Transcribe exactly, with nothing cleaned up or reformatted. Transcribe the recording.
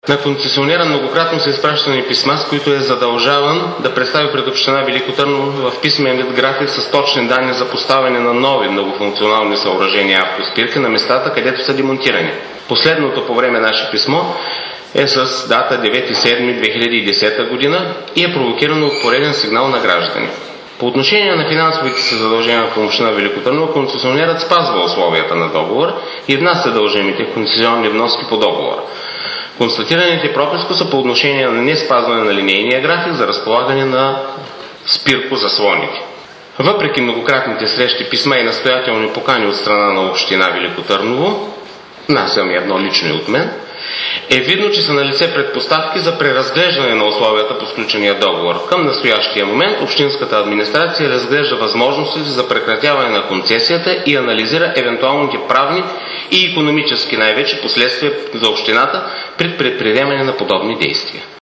На концесионера многократно са изпращани писма, с които е задължаван да представи пред община Велико Търново в писмен вид график с точни данни за поставяне на нови многофункционални съоръжения автоспирки на местата, където са демонтирани. Последното по време наше писмо е с дата девети юли две хиляди и десета година и е провокирано от пореден сигнал на граждани. По отношение на финансовите си задължения към община Велико Търново, концесионерът спазва условията на договор и внася дължимите концесионни вноски по договора. Констатираните пропуски са по отношение на неспазване на линейния график за разполагане на спиркозаслоните. Въпреки многократните срещи, писма и настоятелни покани от страна на община Велико Търново, внасям едно лично и от мен, е видно, че са налице предпоставки за преразглеждане на условията по сключения договор. Към настоящия момент общинската администрация разглежда възможностите за прекратяване на концесията и анализира евентуалните правни и икономически най-вече последствия за общината при предприемане на подобни действия.